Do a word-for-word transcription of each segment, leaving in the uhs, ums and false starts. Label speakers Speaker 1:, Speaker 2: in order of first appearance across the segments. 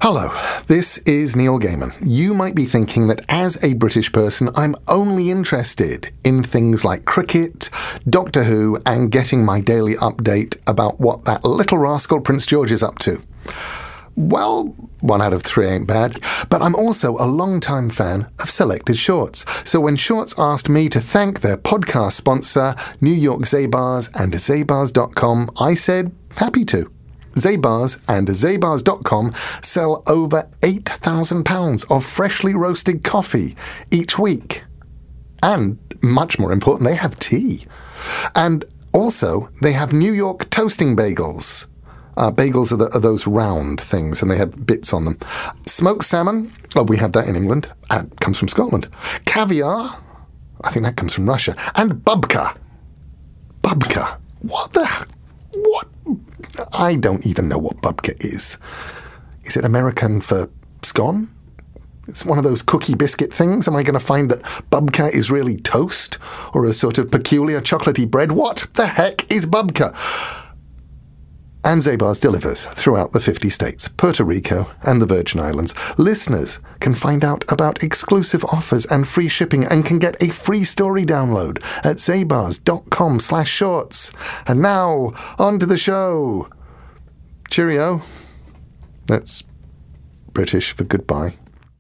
Speaker 1: Hello, this is Neil Gaiman. You might be thinking that as a British person, I'm only interested in things like cricket, Doctor Who, and getting my daily update about what that little rascal Prince George is up to. Well, one out of three ain't bad, but I'm also a long-time fan of Selected Shorts. So when Shorts asked me to thank their podcast sponsor, New York Zabar's and Zabars dot com, I said happy to. Zabars and Zabars dot com sell over eight thousand pounds of freshly roasted coffee each week. And, much more important, they have tea. And also, they have New York toasting bagels. Uh, bagels are, the, are those round things, and they have bits on them. Smoked salmon, oh, we have that in England. That comes from Scotland. Caviar, I think that comes from Russia. And babka. Babka. What the... What? I don't even know what babka is. Is it American for scone? It's one of those cookie biscuit things. Am I going to find that babka is really toast? Or a sort of peculiar chocolatey bread? What the heck is babka? And Zabars delivers throughout the fifty states, Puerto Rico and the Virgin Islands. Listeners can find out about exclusive offers and free shipping and can get a free story download at zabars dot com slash shorts. And now, on to the show. Cheerio. That's British for goodbye.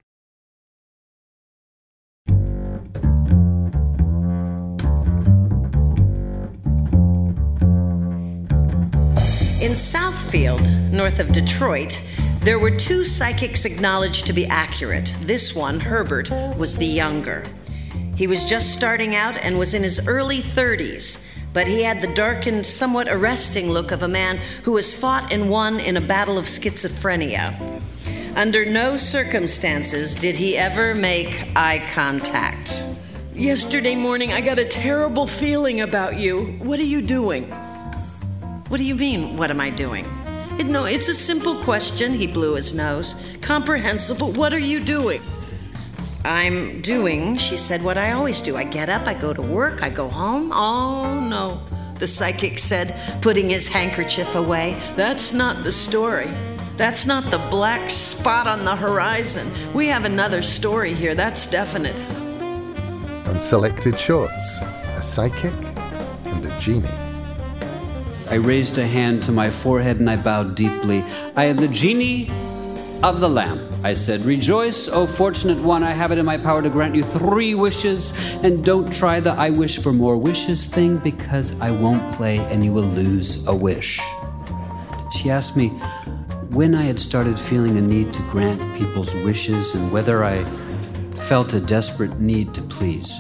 Speaker 2: In Southfield, north of Detroit, there were two psychics acknowledged to be accurate. This one, Herbert, was the younger. He was just starting out and was in his early thirties, but he had the darkened, somewhat arresting look of a man who has fought and won in a battle of schizophrenia. Under no circumstances did he ever make eye contact.
Speaker 3: Yesterday morning, I got a terrible feeling about you. What are you doing?
Speaker 2: What do you mean, what am I doing?
Speaker 3: It, no, it's a simple question. He blew his nose. Comprehensible. What are you doing?
Speaker 2: I'm doing, she said, what I always do. I get up, I go to work, I go home.
Speaker 3: Oh, no, the psychic said, putting his handkerchief away. That's not the story. That's not the black spot on the horizon. We have another story here, that's definite.
Speaker 1: On Selected Shorts, a psychic and a genie.
Speaker 4: I raised a hand to my forehead and I bowed deeply. I am the genie of the lamp. I said, rejoice, O fortunate one. I have it in my power to grant you three wishes. And don't try the I wish for more wishes thing, because I won't play and you will lose a wish. She asked me when I had started feeling a need to grant people's wishes and whether I felt a desperate need to please.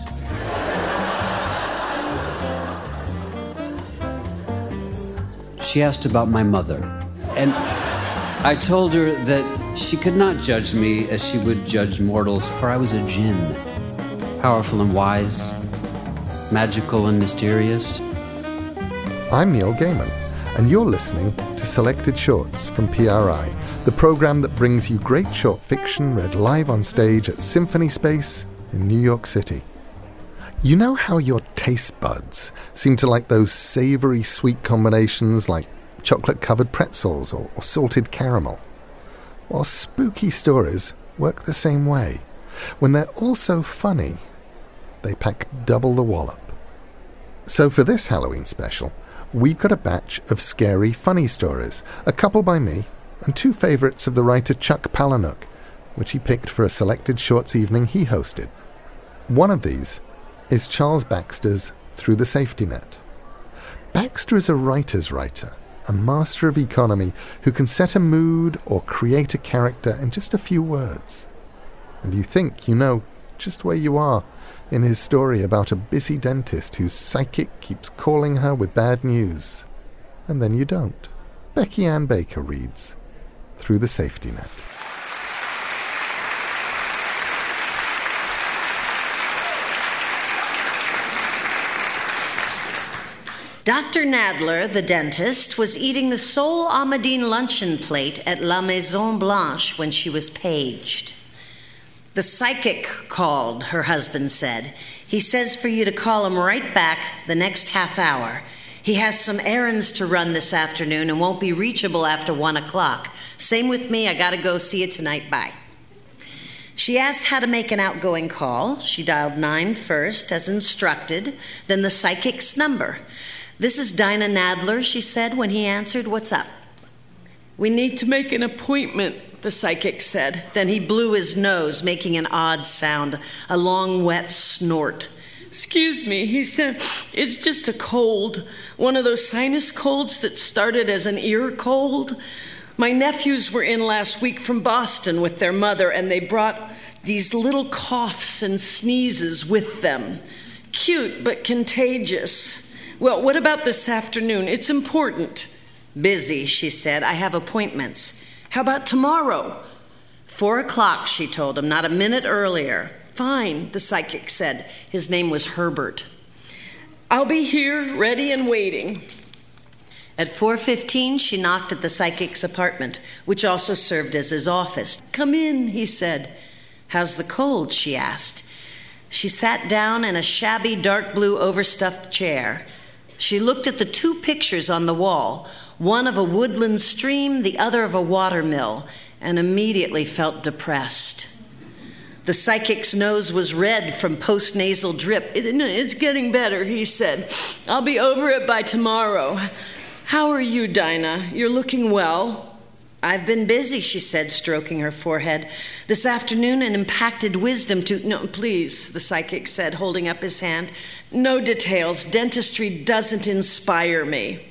Speaker 4: She asked about my mother, and I told her that she could not judge me as she would judge mortals, for I was a jinn, powerful and wise, magical and mysterious.
Speaker 1: I'm Neil Gaiman, and you're listening to Selected Shorts from P R I, the program that brings you great short fiction read live on stage at Symphony Space in New York City. You know how your taste buds seem to like those savory sweet combinations like chocolate-covered pretzels or, or salted caramel? Well, spooky stories work the same way. When they're also funny, they pack double the wallop. So for this Halloween special, we've got a batch of scary, funny stories, a couple by me, and two favourites of the writer Chuck Palahniuk, which he picked for a Selected Shorts evening he hosted. One of these is Charles Baxter's Through the Safety Net. Baxter is a writer's writer, a master of economy who can set a mood or create a character in just a few words. And you think you know just where you are in his story about a busy dentist whose psychic keeps calling her with bad news. And then you don't. Becky Ann Baker reads Through the Safety Net.
Speaker 2: Doctor Nadler, the dentist, was eating the sole Almadine luncheon plate at La Maison Blanche when she was paged. The psychic called, her husband said. He says for you to call him right back the next half hour. He has some errands to run this afternoon and won't be reachable after one o'clock. Same with me. I gotta go. See you tonight. Bye. She asked how to make an outgoing call. She dialed nine first, as instructed, then the psychic's number. "This is Dinah Nadler," she said when he answered. "What's up?"
Speaker 3: "We need to make an appointment," the psychic said.
Speaker 2: Then he blew his nose, making an odd sound, a long, wet snort.
Speaker 3: "Excuse me," he said. "It's just a cold. One of those sinus colds that started as an ear cold. My nephews were in last week from Boston with their mother, and they brought these little coughs and sneezes with them. Cute, but contagious. Well, what about this afternoon? It's important."
Speaker 2: "Busy," she said. "I have appointments."
Speaker 3: "How about tomorrow?"
Speaker 2: Four o'clock, she told him, not a minute earlier.
Speaker 3: "Fine," the psychic said. His name was Herbert. "I'll be here, ready and waiting."
Speaker 2: At four fifteen, she knocked at the psychic's apartment, which also served as his office.
Speaker 3: "Come in," he said.
Speaker 2: "How's the cold?" she asked. She sat down in a shabby dark blue overstuffed chair. She looked at the two pictures on the wall, one of a woodland stream, the other of a watermill, and immediately felt depressed. The psychic's nose was red from postnasal drip.
Speaker 3: "It's getting better," he said. "I'll be over it by tomorrow. How are you, Dinah? You're looking well."
Speaker 2: "I've been busy," she said, stroking her forehead. "This afternoon, an impacted wisdom to—"
Speaker 3: "No, please," the psychic said, holding up his hand. "No details. Dentistry doesn't inspire me."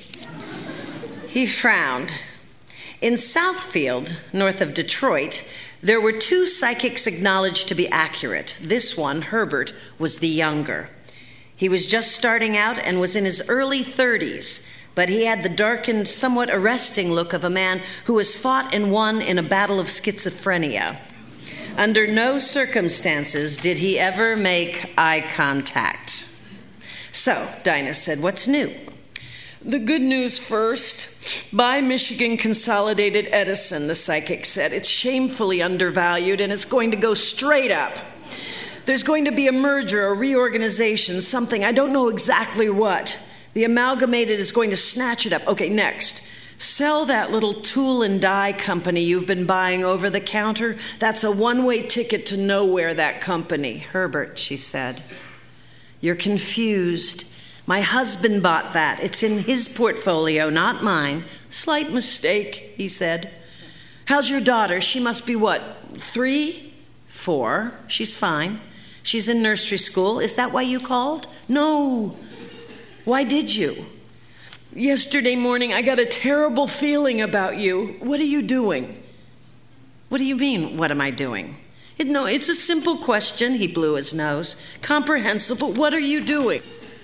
Speaker 2: He frowned. In Southfield, north of Detroit, there were two psychics acknowledged to be accurate. This one, Herbert, was the younger. He was just starting out and was in his early thirties, but he had the darkened, somewhat arresting look of a man who has fought and won in a battle of schizophrenia. Under no circumstances did he ever make eye contact. "So," Dinah said, "what's new?"
Speaker 3: "The good news first. Buy Michigan Consolidated Edison," the psychic said. "It's shamefully undervalued, and it's going to go straight up. There's going to be a merger, a reorganization, something. I don't know exactly what. The Amalgamated is going to snatch it up. Okay, next. Sell that little tool and die company you've been buying over the counter. That's a one-way ticket to nowhere, that company."
Speaker 2: "Herbert," she said, "you're confused. My husband bought that. It's in his portfolio, not mine."
Speaker 3: "Slight mistake," he said. "How's your daughter? She must be what, three?"
Speaker 2: "Four. She's fine. She's in nursery school. Is that why you called?"
Speaker 3: "No."
Speaker 2: "Why did you?"
Speaker 3: "Yesterday morning I got a terrible feeling about you. What are you doing?"
Speaker 2: "What do you mean, what am I doing?"
Speaker 3: It, no, it's a simple question." He blew his nose. "Comprehensible. What are you doing?"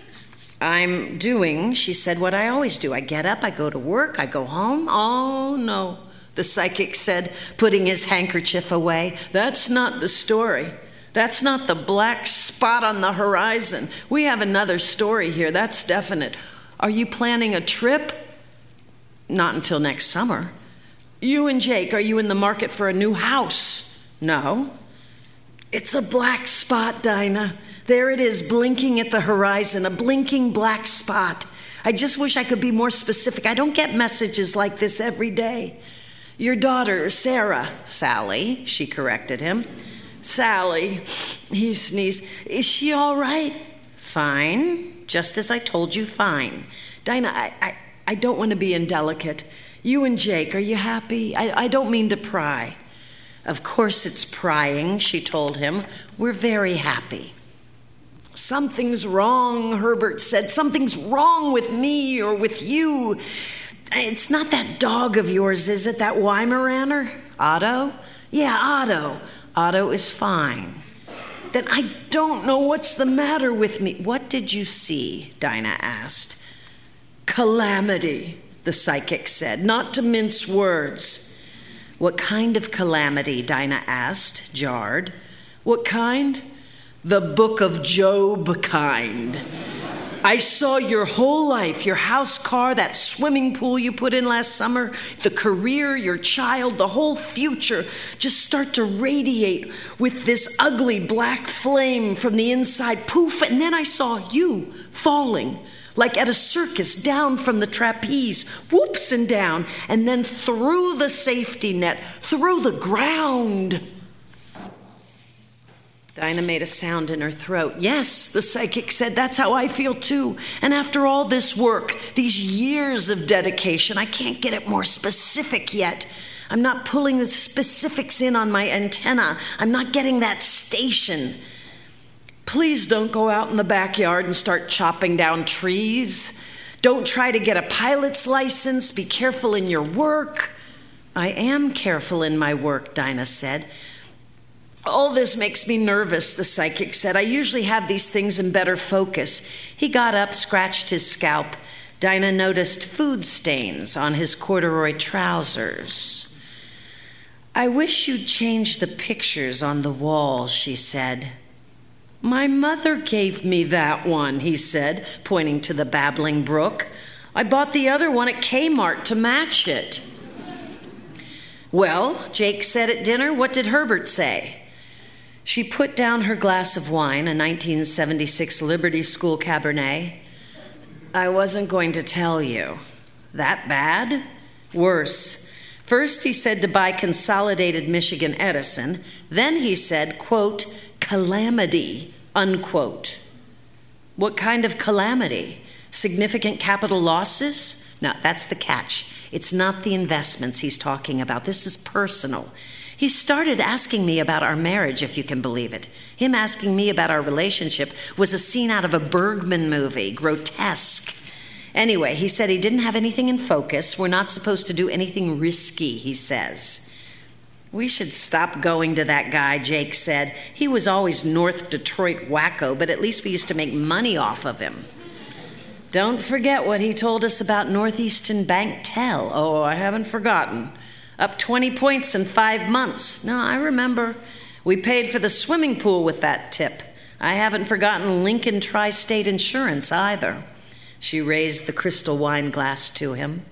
Speaker 2: "I'm doing," she said, "what I always do. I get up, I go to work, I go home."
Speaker 3: "Oh, no," the psychic said, putting his handkerchief away. "That's not the story. That's not the black spot on the horizon. We have another story here, that's definite. Are you planning a trip?"
Speaker 2: "Not until next summer."
Speaker 3: "You and Jake, are you in the market for a new house?"
Speaker 2: "No."
Speaker 3: "It's a black spot, Dinah. There it is, blinking at the horizon, a blinking black spot. I just wish I could be more specific. I don't get messages like this every day. Your daughter, Sarah."
Speaker 2: "Sally," she corrected him.
Speaker 3: "Sally," he sneezed. "Is she all right?"
Speaker 2: "Fine. Just as I told you, fine."
Speaker 3: "Dinah, I, I, I don't want to be indelicate. You and Jake, are you happy? I, I don't mean to pry."
Speaker 2: "Of course it's prying," she told him. "We're very happy."
Speaker 3: "Something's wrong," Herbert said. "Something's wrong with me or with you. It's not that dog of yours, is it? That Weimaraner?"
Speaker 2: "Otto?"
Speaker 3: "Yeah, Otto."
Speaker 2: "Otto is fine."
Speaker 3: "Then I don't know what's the matter with me."
Speaker 2: "What did you see?" Dinah asked.
Speaker 3: "Calamity," the psychic said, not to mince words.
Speaker 2: "What kind of calamity?" Dinah asked, jarred.
Speaker 3: "What kind?" "The Book of Job kind. I saw your whole life, your house, car, that swimming pool you put in last summer, the career, your child, the whole future just start to radiate with this ugly black flame from the inside, poof, and then I saw you falling, like at a circus, down from the trapeze, whoops and down, and then through the safety net, through the ground. Dinah made a sound in her throat. Yes, the psychic said, that's how I feel too. And after all this work, these years of dedication, I can't get it more specific yet. I'm not pulling the specifics in on my antenna. I'm not getting that station. Please don't go out in the backyard and start chopping down trees. Don't try to get a pilot's license. Be careful in your work. I am careful in my work, Dinah said. All this makes me nervous, the psychic said. I usually have these things in better focus. He got up, scratched his scalp. Dinah noticed food stains on his corduroy trousers. I wish you'd change the pictures on the wall, she said. My mother gave me that one, he said, pointing to the babbling brook. I bought the other one at Kmart to match it. Well, Jake said at dinner, what did Herbert say? She put down her glass of wine, a nineteen seventy-six Liberty School Cabernet. I wasn't going to tell you. That bad? Worse. First he said to buy Consolidated Michigan Edison. Then he said, quote, calamity, unquote. What kind of calamity? Significant capital losses? No, that's the catch. It's not the investments he's talking about. This is personal. He started asking me about our marriage, if you can believe it. Him asking me about our relationship was a scene out of a Bergman movie, grotesque. Anyway, he said he didn't have anything in focus. We're not supposed to do anything risky, he says. We should stop going to that guy, Jake said. He was always North Detroit wacko, but at least we used to make money off of him. Don't forget what he told us about Northeastern Bank Tel. Oh, I haven't forgotten. Up twenty points in five months. No, I remember. We paid for the swimming pool with that tip. I haven't forgotten Lincoln Tri-State Insurance either. She raised the crystal wine glass to him.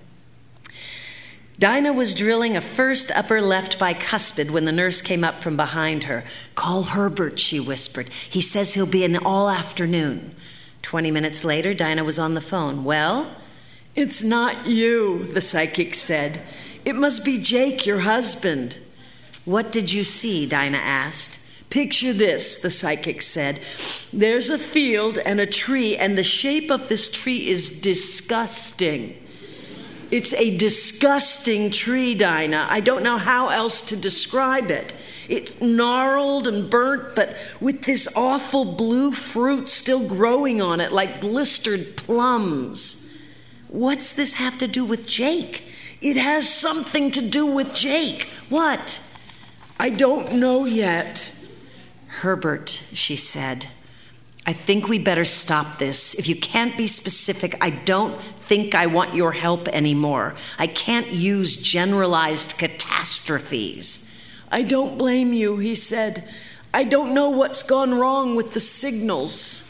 Speaker 3: Dinah was drilling a first upper left bicuspid when the nurse came up from behind her. Call Herbert, she whispered. He says he'll be in all afternoon. Twenty minutes later, Dinah was on the phone. Well? It's not you, the psychic said. It must be Jake, your husband. What did you see? Dinah asked. Picture this, the psychic said. There's a field and a tree, and the shape of this tree is disgusting. It's a disgusting tree, Dinah. I don't know how else to describe it. It's gnarled and burnt, but with this awful blue fruit still growing on it like blistered plums. What's this have to do with Jake? It has something to do with Jake. What? I don't know yet. Herbert, she said, I think we better stop this. If you can't be specific, I don't think I want your help anymore. I can't use generalized catastrophes. I don't blame you, he said. I don't know what's gone wrong with the signals.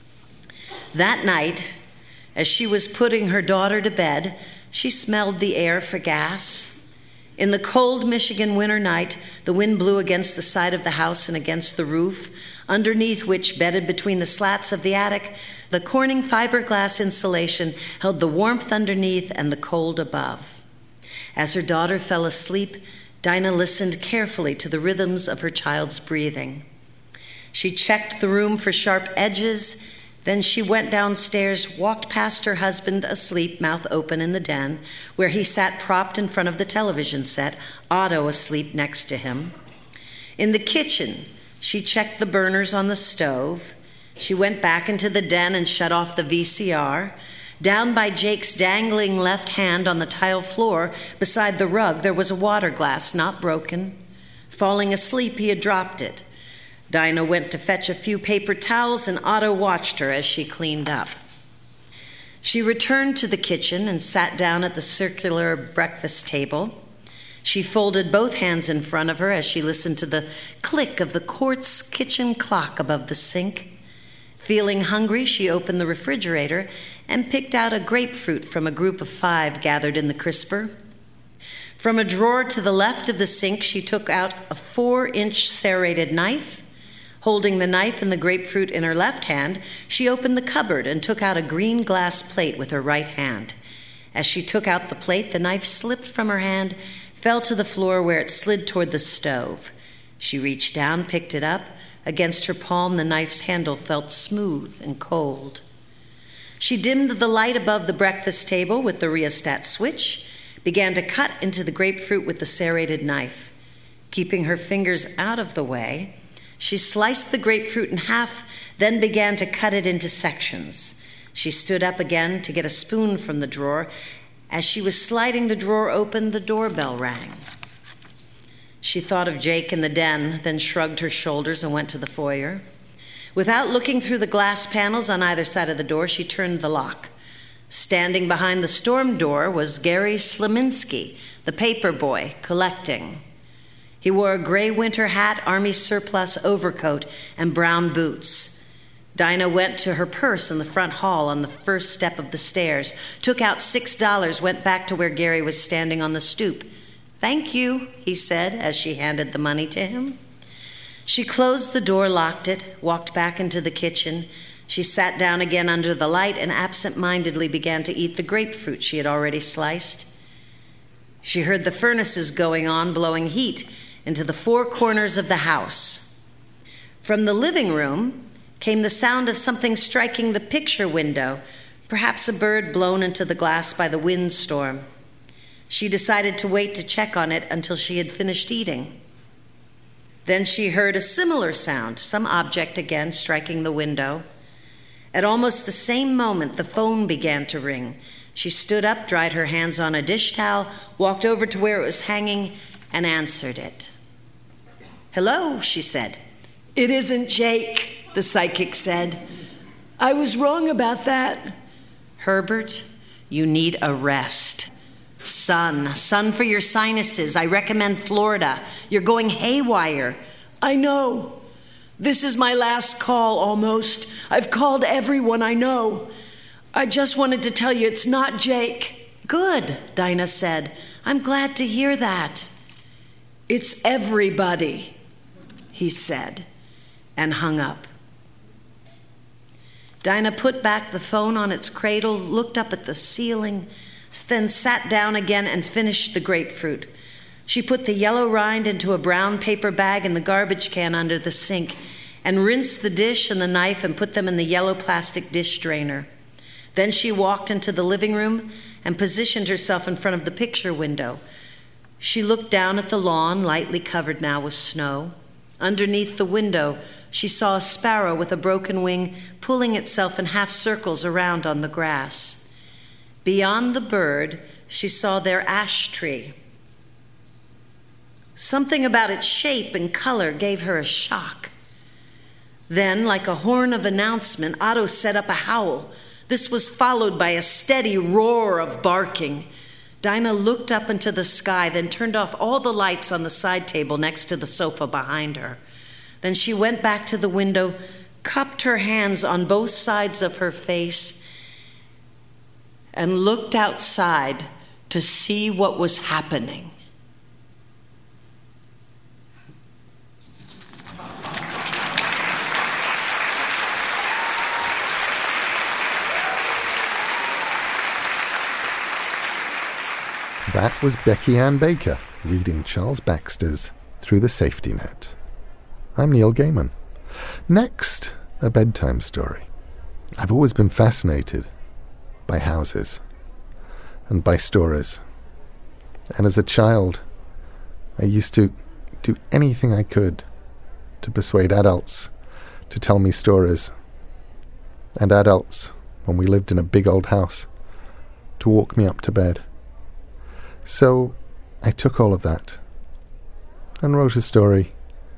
Speaker 3: That night, as she was putting her daughter to bed, she smelled the air for gas. In the cold Michigan winter night, the wind blew against the side of the house and against the roof, underneath which, bedded between the slats of the attic, the Corning fiberglass insulation held the warmth underneath and the cold above. As her daughter fell asleep, Dinah listened carefully to the rhythms of her child's breathing. She checked the room for sharp edges. Then she went downstairs, walked past her husband asleep, mouth open in the den, where he sat propped in front of the television set, Otto asleep next to him. In the kitchen, she checked the burners on the stove. She went back into the den and shut off the V C R. Down by Jake's dangling left hand on the tile floor, beside the rug, there was a water glass, not broken. Falling asleep, he had dropped it. Dinah went to fetch a few paper towels, and Otto watched her as she cleaned up. She returned to the kitchen and sat down at the circular breakfast table. She folded both hands in front of her as she listened to the click of the quartz kitchen clock above the sink. Feeling hungry, she opened the refrigerator and picked out a grapefruit from a group of five gathered in the crisper. From a drawer to the left of the sink, she took out a four-inch serrated knife.
Speaker 2: Holding the knife and the grapefruit in her left hand, she opened the cupboard and took out a green glass plate with her right hand. As she took out the plate, the knife slipped from her hand, fell to the floor where it slid toward the stove. She reached down, picked it up. Against her palm, the knife's handle felt smooth and cold. She dimmed the light above the breakfast table with the rheostat switch, began to cut into the grapefruit with the serrated knife. Keeping her fingers out of the way, she sliced the grapefruit in half, then began to cut it into sections. She stood up again to get a spoon from the drawer. As she was sliding the drawer open, the doorbell rang. She thought of Jake in the den, then shrugged her shoulders and went to the foyer. Without looking through the glass panels on either side of the door, she turned the lock. Standing behind the storm door was Gary Sleminski, the paper boy, collecting. He wore a gray winter hat, army surplus overcoat, and brown boots. Dinah went to her purse in the front hall on the first step of the stairs, took out six dollars, went back to where Gary was standing on the stoop. "Thank you," he said as she handed the money to him. She closed the door, locked it, walked back into the kitchen. She sat down again under the light and absent-mindedly began to eat the grapefruit she had already sliced. She heard the furnaces going on, blowing heat into the four corners of the house. From the living room came the sound of something striking the picture window, perhaps a bird blown into the glass by the windstorm. She decided to wait to check on it until she had finished eating. Then she heard a similar sound, some object again striking the window. At almost the same moment, the phone began to ring. She stood up, dried her hands on a dish towel, walked over to where it was hanging, and answered it. "Hello," she said.
Speaker 3: "It isn't Jake," the psychic said. "I was wrong about that."
Speaker 2: "Herbert, you need a rest. Sun, sun for your sinuses. I recommend Florida. You're going haywire."
Speaker 3: "I know. This is my last call, almost. I've called everyone I know. I just wanted to tell you it's not Jake."
Speaker 2: "Good," Dinah said. "I'm glad to hear that."
Speaker 3: "It's everybody," he said, and hung up.
Speaker 2: Dinah put back the phone on its cradle, looked up at the ceiling, then sat down again and finished the grapefruit. She put the yellow rind into a brown paper bag in the garbage can under the sink and rinsed the dish and the knife and put them in the yellow plastic dish drainer. Then she walked into the living room and positioned herself in front of the picture window. She looked down at the lawn, lightly covered now with snow. Underneath the window, she saw a sparrow with a broken wing pulling itself in half circles around on the grass. Beyond the bird, she saw their ash tree. Something about its shape and color gave her a shock. Then, like a horn of announcement, Otto set up a howl. This was followed by a steady roar of barking. Dinah looked up into the sky, then turned off all the lights on the side table next to the sofa behind her. Then she went back to the window, cupped her hands on both sides of her face, and looked outside to see what was happening.
Speaker 1: That was Becky Ann Baker reading Charles Baxter's Through the Safety Net. I'm Neil Gaiman. Next, a bedtime story. I've always been fascinated by houses and by stories. And as a child, I used to do anything I could to persuade adults to tell me stories. And adults, when we lived in a big old house, to walk me up to bed. So I took all of that and wrote a story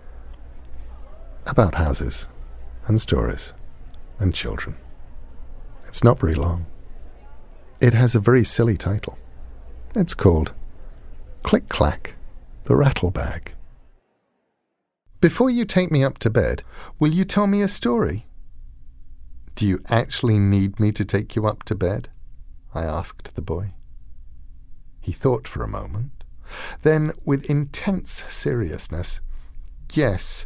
Speaker 1: about houses and stories and children. It's not very long. It has a very silly title. It's called Click Clack, the Rattle Bag. Before you take me up to bed, will you tell me a story? Do you actually need me to take you up to bed? I asked the boy. He thought for a moment. Then, with intense seriousness, yes,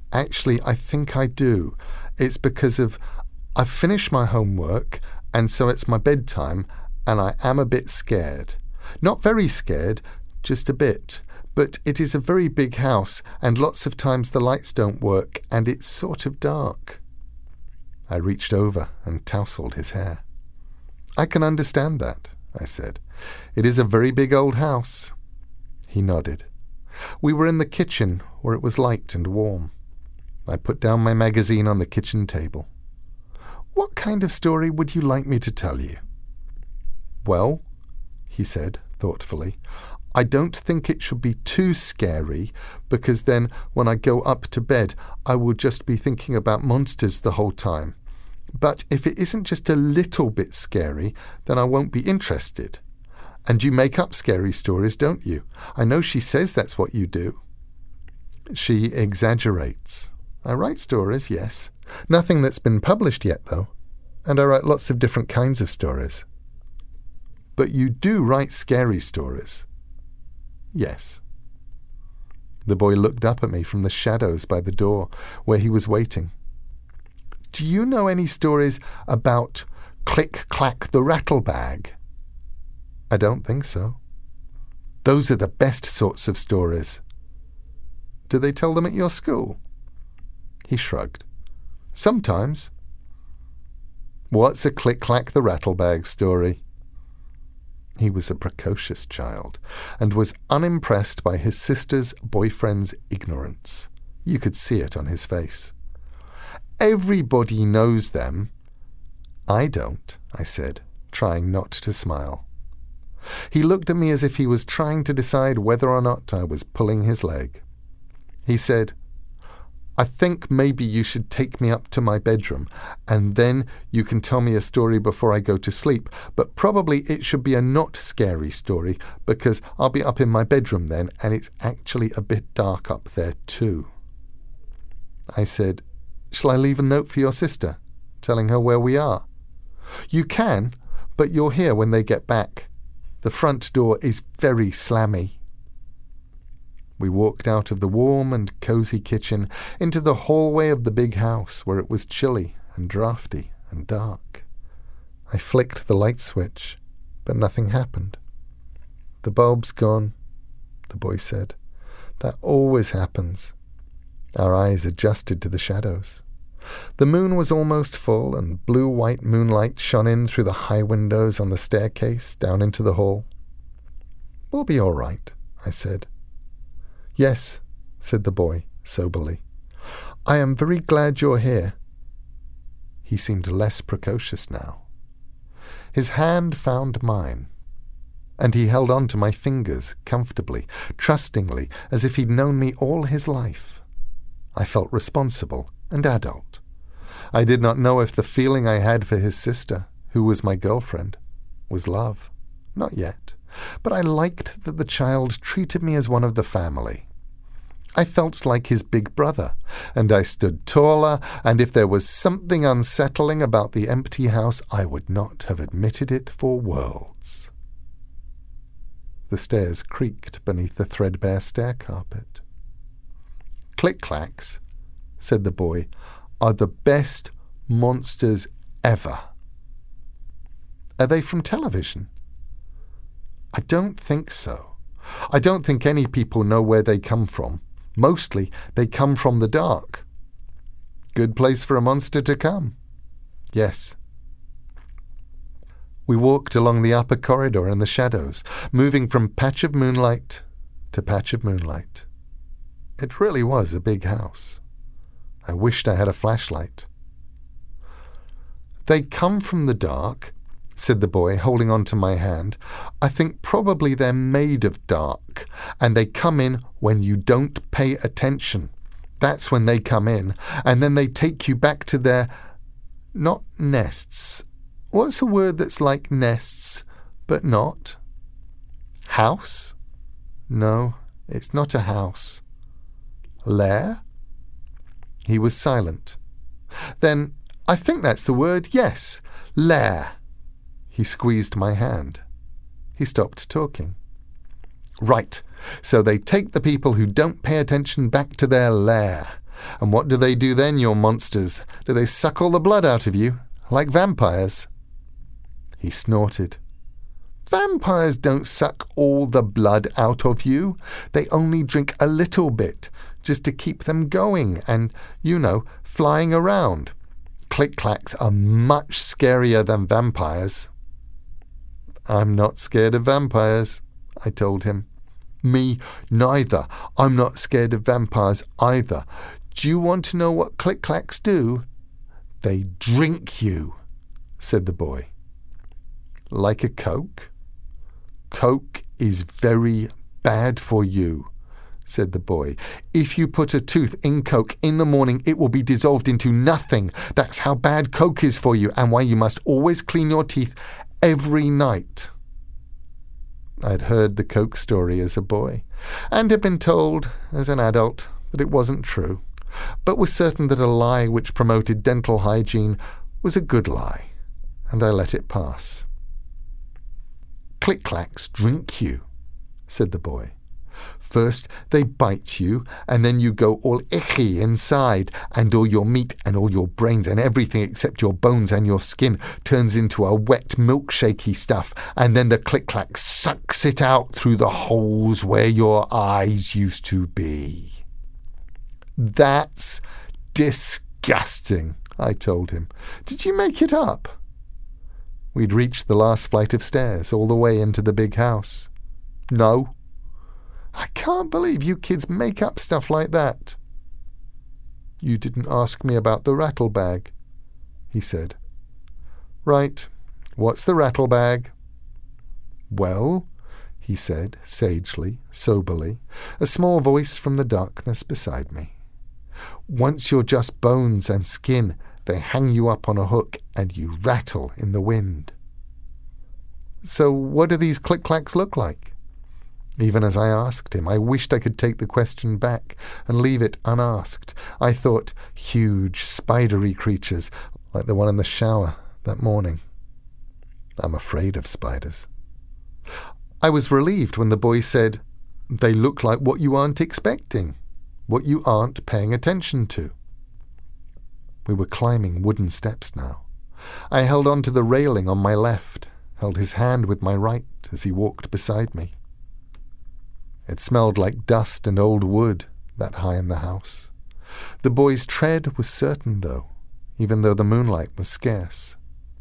Speaker 1: Actually, I think I do. It's because of I've finished my homework, and so it's my bedtime, and I am a bit scared. Not very scared, just a bit. But it is a very big house, and lots of times the lights don't work, and it's sort of dark. I reached over and tousled his hair. I can understand that, I said. It is a very big old house. He nodded. We were in the kitchen, where it was light and warm. I put down my magazine on the kitchen table. What kind of story would you like me to tell you? Well, he said thoughtfully, I don't think it should be too scary, because then when I go up to bed I will just be thinking about monsters the whole time. But if it isn't just a little bit scary, then I won't be interested. And you make up scary stories, don't you? I know she says that's what you do. She exaggerates. I write stories, yes. Nothing that's been published yet, though. And I write lots of different kinds of stories. But you do write scary stories. Yes. The boy looked up at me from the shadows by the door, where he was waiting. Do you know any stories about Click-Clack the Rattlebag? I don't think so. Those are the best sorts of stories. Do they tell them at your school? He shrugged. Sometimes. What's a Click-Clack the Rattlebag story? He was a precocious child, and was unimpressed by his sister's boyfriend's ignorance. You could see it on his face. Everybody knows them. I don't, I said, trying not to smile. He looked at me as if he was trying to decide whether or not I was pulling his leg. He said, I think maybe you should take me up to my bedroom, and then you can tell me a story before I go to sleep, but probably it should be a not scary story, because I'll be up in my bedroom then, and it's actually a bit dark up there too. I said, Shall I leave a note for your sister, telling her where we are? You can, but you'll hear when they get back. The front door is very slammy. We walked out of the warm and cosy kitchen into the hallway of the big house, where it was chilly and draughty and dark. I flicked the light switch, but nothing happened. The bulb's gone, the boy said. That always happens. Our eyes adjusted to the shadows. The moon was almost full, and blue-white moonlight shone in through the high windows on the staircase down into the hall. We'll be all right, I said. Yes, said the boy, soberly. I am very glad you're here. He seemed less precocious now. His hand found mine, and he held on to my fingers comfortably, trustingly, as if he'd known me all his life. I felt responsible and adult. I did not know if the feeling I had for his sister, who was my girlfriend, was love. Not yet. But I liked that the child treated me as one of the family. I felt like his big brother, and I stood taller, and if there was something unsettling about the empty house, I would not have admitted it for worlds. The stairs creaked beneath the threadbare stair carpet. Click-clacks, said the boy, are the best monsters ever. Are they from television? I don't think so. I don't think any people know where they come from. Mostly they come from the dark. Good place for a monster to come. Yes. We walked along the upper corridor in the shadows, moving from patch of moonlight to patch of moonlight. It really was a big house. I wished I had a flashlight. They come from the dark, said the boy, holding on to my hand. I think probably they're made of dark, and they come in when you don't pay attention. That's when they come in, and then they take you back to their... not nests. What's a word that's like nests, but not? House? No, it's not a house. Lair? He was silent. Then, I think that's the word, yes, lair. He squeezed my hand. He stopped talking. Right, so they take the people who don't pay attention back to their lair. And what do they do then, your monsters? Do they suck all the blood out of you, like vampires?" He snorted. "Vampires don't suck all the blood out of you. They only drink a little bit, just to keep them going and, you know, flying around. Click-clacks are much scarier than vampires." "I'm not scared of vampires," I told him. "Me neither. I'm not scared of vampires either. Do you want to know what click-clacks do?" "They drink you," said the boy. "Like a Coke?" "Coke is very bad for you," said the boy. "If you put a tooth in Coke in the morning, it will be dissolved into nothing. That's how bad Coke is for you, and why you must always clean your teeth every night." I'd heard the Coke story as a boy, and had been told as an adult that it wasn't true, but was certain that a lie which promoted dental hygiene was a good lie, and I let it pass. "Click-clacks drink you," said the boy. "First they bite you, and then you go all icky inside, and all your meat and all your brains and everything except your bones and your skin turns into a wet milkshakey stuff, and then the click-clack sucks it out through the holes where your eyes used to be." "That's disgusting," I told him. "Did you make it up?" We'd reached the last flight of stairs, all the way into the big house. "No." "I can't believe you kids make up stuff like that." "You didn't ask me about the rattle bag," he said. "Right. What's the rattle bag?" "Well," he said, sagely, soberly, a small voice from the darkness beside me. "Once you're just bones and skin, they hang you up on a hook and you rattle in the wind." "So what do these click-clacks look like?" Even as I asked him, I wished I could take the question back and leave it unasked. I thought huge, spidery creatures, like the one in the shower that morning. I'm afraid of spiders. I was relieved when the boy said, "They look like what you aren't expecting, what you aren't paying attention to." We were climbing wooden steps now. I held on to the railing on my left, held his hand with my right as he walked beside me. It smelled like dust and old wood, that high in the house. The boy's tread was certain, though, even though the moonlight was scarce.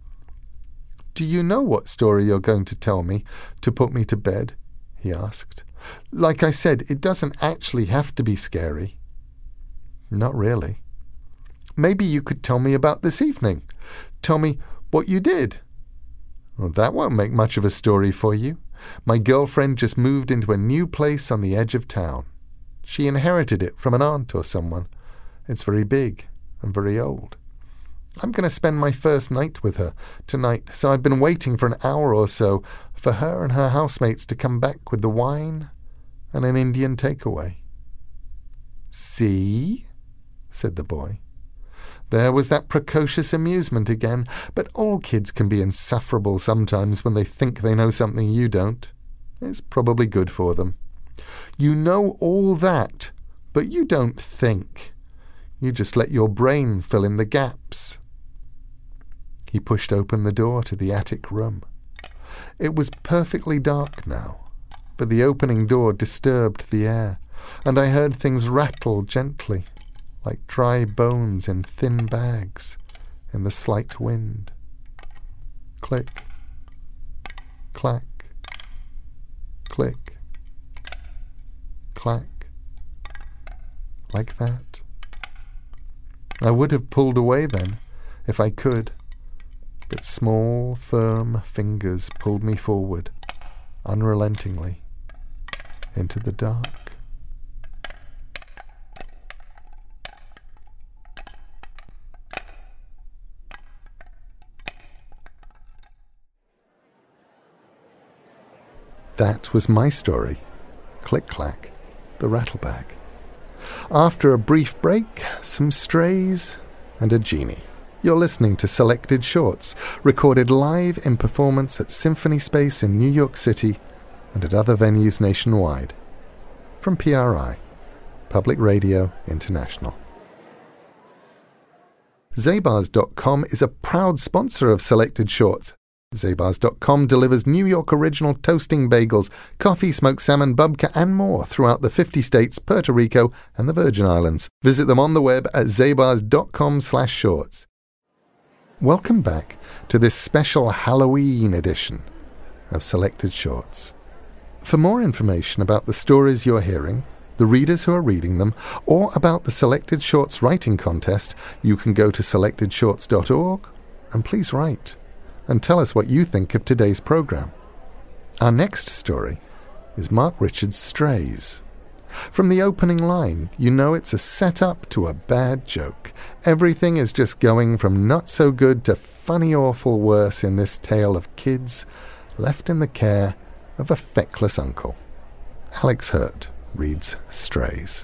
Speaker 1: "Do you know what story you're going to tell me to put me to bed?" he asked. "Like I said, it doesn't actually have to be scary." "Not really." "Maybe you could tell me about this evening. Tell me what you did." "Well, that won't make much of a story for you. My girlfriend just moved into a new place on the edge of town. She inherited it from an aunt or someone. It's very big and very old. I'm going to spend my first night with her tonight, so I've been waiting for an hour or so for her and her housemates to come back with the wine and an Indian takeaway." "See?" said the boy. There was that precocious amusement again, but all kids can be insufferable sometimes when they think they know something you don't. It's probably good for them. "You know all that, but you don't think. You just let your brain fill in the gaps." He pushed open the door to the attic room. It was perfectly dark now, but the opening door disturbed the air, and I heard things rattle gently, like dry bones in thin bags in the slight wind. Click, clack, click, clack, like that. I would have pulled away then, if I could, but small, firm fingers pulled me forward, unrelentingly, into the dark. That was my story, Click-Clack, the Rattlebag. After a brief break, some strays, and a genie. You're listening to Selected Shorts, recorded live in performance at Symphony Space in New York City and at other venues nationwide. From P R I, Public Radio International. Zabars dot com is a proud sponsor of Selected Shorts. Zabars dot com delivers New York original toasting bagels, coffee, smoked salmon, babka, and more throughout the fifty states, Puerto Rico, and the Virgin Islands. Visit them on the web at zabars dot com slash shorts. Welcome back to this special Halloween edition of Selected Shorts. For more information about the stories you're hearing, the readers who are reading them, or about the Selected Shorts writing contest, you can go to selected shorts dot org and please write and tell us what you think of today's program. Our next story is Mark Richards' Strays. From the opening line, you know it's a setup to a bad joke. Everything is just going from not so good to funny awful worse in this tale of kids left in the care of a feckless uncle. Alex Hurt reads Strays.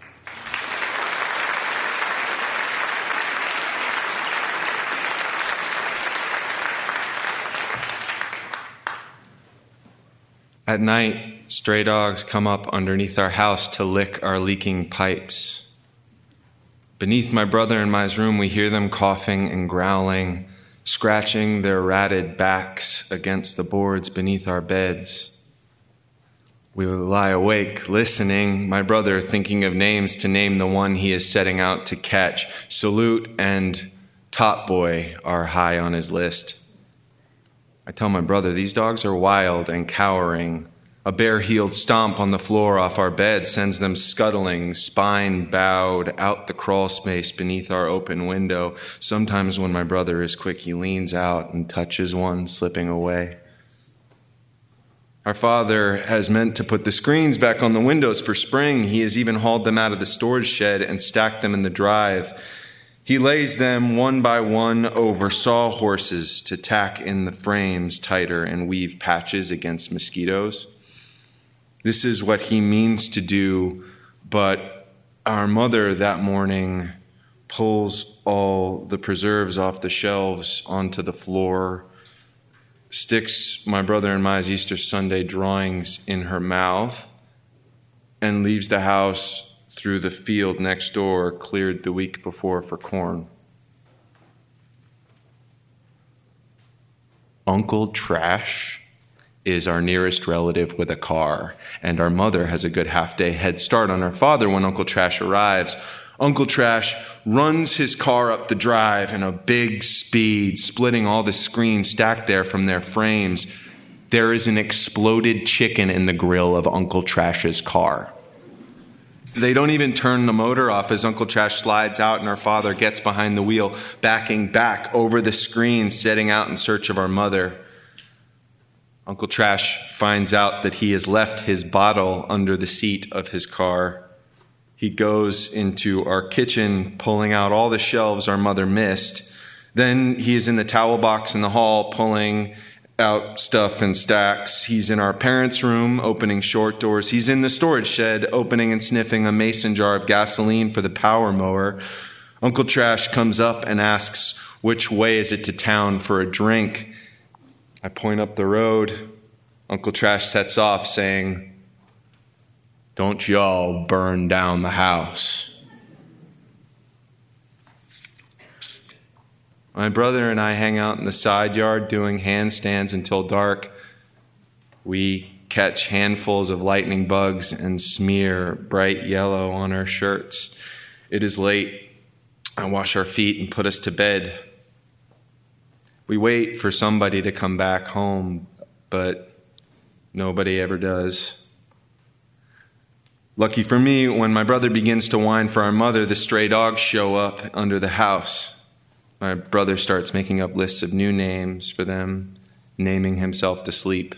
Speaker 5: At night, stray dogs come up underneath our house to lick our leaking pipes. Beneath my brother and my's room, we hear them coughing and growling, scratching their ratted backs against the boards beneath our beds. We lie awake, listening, my brother thinking of names to name the one he is setting out to catch. Salute and Top Boy are high on his list. I tell my brother, these dogs are wild and cowering. A bare-heeled stomp on the floor off our bed sends them scuttling, spine bowed, out the crawl space beneath our open window. Sometimes when my brother is quick, he leans out and touches one, slipping away. Our father has meant to put the screens back on the windows for spring. He has even hauled them out of the storage shed and stacked them in the drive. He lays them one by one over sawhorses to tack in the frames tighter and weave patches against mosquitoes. This is what he means to do, but our mother that morning pulls all the preserves off the shelves onto the floor, sticks my brother and my Easter Sunday drawings in her mouth, and leaves the house through the field next door, cleared the week before for corn. Uncle Trash is our nearest relative with a car, and our mother has a good half-day head start on our father when Uncle Trash arrives. Uncle Trash runs his car up the drive in a big speed, splitting all the screens stacked there from their frames. There is an exploded chicken in the grill of Uncle Trash's car. They don't even turn the motor off as Uncle Trash slides out and our father gets behind the wheel, backing back over the screen, setting out in search of our mother. Uncle Trash finds out that he has left his bottle under the seat of his car. He goes into our kitchen, pulling out all the shelves our mother missed. Then he is in the towel box in the hall, pulling out stuff in stacks. He's in our parents' room, opening short doors. He's in the storage shed, opening and sniffing a mason jar of gasoline for the power mower. Uncle Trash comes up and asks, which way is it to town for a drink? I point up the road. Uncle Trash sets off, saying, "Don't y'all burn down the house." My brother and I hang out in the side yard doing handstands until dark. We catch handfuls of lightning bugs and smear bright yellow on our shirts. It is late. I wash our feet and put us to bed. We wait for somebody to come back home, but nobody ever does. Lucky for me, when my brother begins to whine for our mother, the stray dogs show up under the house. My brother starts making up lists of new names for them, naming himself to sleep.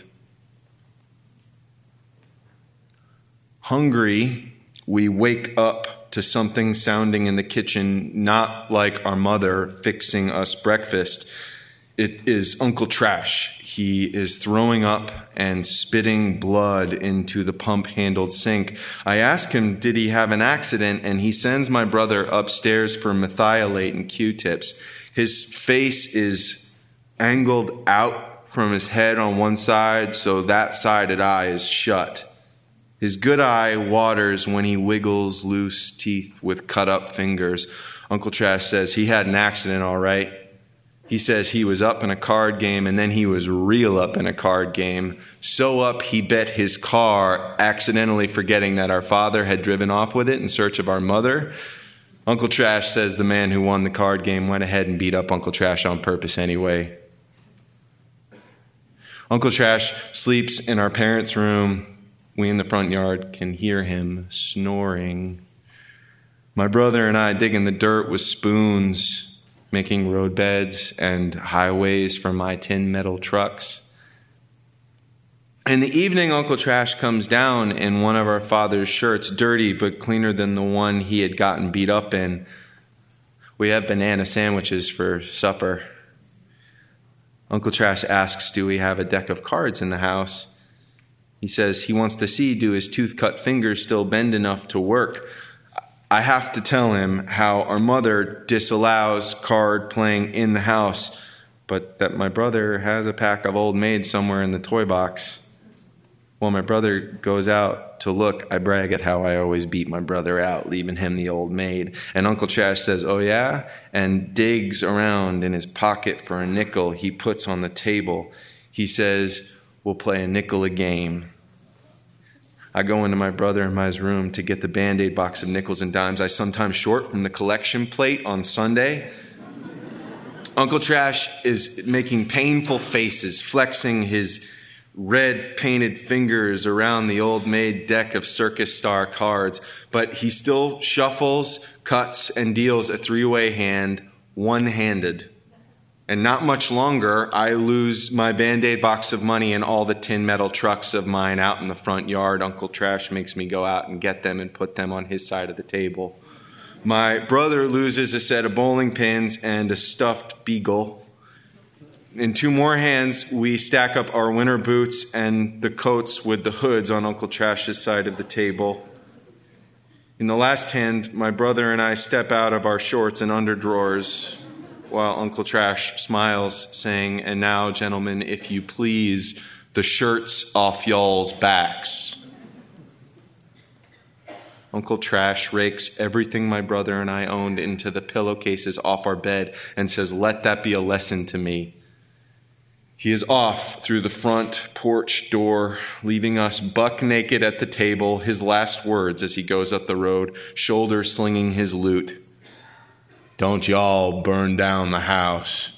Speaker 5: Hungry, we wake up to something sounding in the kitchen, not like our mother fixing us breakfast. It is Uncle Trash. He is throwing up and spitting blood into the pump-handled sink. I ask him, did he have an accident? And he sends my brother upstairs for methylate and Q-tips. His face is angled out from his head on one side, so that sided eye is shut. His good eye waters when he wiggles loose teeth with cut-up fingers. Uncle Trash says he had an accident, all right. He says he was up in a card game, and then he was real up in a card game. So up, he bet his car, accidentally forgetting that our father had driven off with it in search of our mother. Uncle Trash says the man who won the card game went ahead and beat up Uncle Trash on purpose anyway. Uncle Trash sleeps in our parents' room. We in the front yard can hear him snoring. My brother and I dig in the dirt with spoons, making roadbeds and highways for my tin metal trucks. In the evening, Uncle Trash comes down in one of our father's shirts, dirty but cleaner than the one he had gotten beat up in. We have banana sandwiches for supper. Uncle Trash asks, do we have a deck of cards in the house? He says he wants to see, do his tooth-cut fingers still bend enough to work? I have to tell him how our mother disallows card playing in the house, but that my brother has a pack of Old Maid somewhere in the toy box. While my brother goes out to look, I brag at how I always beat my brother out, leaving him the Old Maid. And Uncle Trash says, oh yeah? And digs around in his pocket for a nickel he puts on the table. He says, we'll play a nickel a game. I go into my brother and my room to get the Band-Aid box of nickels and dimes I sometimes short from the collection plate on Sunday. Uncle Trash is making painful faces, flexing his red painted fingers around the Old Maid deck of Circus Star cards, but he still shuffles, cuts, and deals a three-way hand one-handed. And not much longer, I lose my Band-Aid box of money and all the tin metal trucks of mine out in the front yard. Uncle Trash makes me go out and get them and put them on his side of the table. My brother loses a set of bowling pins and a stuffed beagle. In two more hands, we stack up our winter boots and the coats with the hoods on Uncle Trash's side of the table. In the last hand, my brother and I step out of our shorts and underdrawers, while Uncle Trash smiles, saying, and now, gentlemen, if you please, the shirts off y'all's backs. Uncle Trash rakes everything my brother and I owned into the pillowcases off our bed and says, let that be a lesson to me. He is off through the front porch door, leaving us buck naked at the table, his last words as he goes up the road, shoulder slinging his loot. Don't y'all burn down the house.